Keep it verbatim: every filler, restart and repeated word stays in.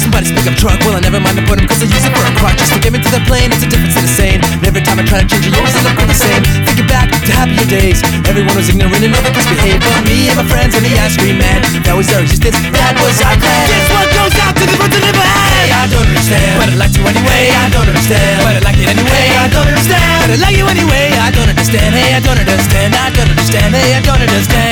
somebody speak up truck, well I never mind to put them, cause I use it for a crutch. Just to get me to the plane, it's a difference in the same. And every time I try to change it, you always end up with the same. Thinking back to happier days, everyone was ignorant and nobody misbehaved. But me and my friends and the ice cream man, that was our existence, that was our plan. Guess what goes out to the ones that never had? Hey, I don't understand, but I'd like to anyway. I don't understand, but I like it anyway. I don't understand, but I like you anyway. I don't understand, hey, I don't understand, I don't understand, hey, I don't understand.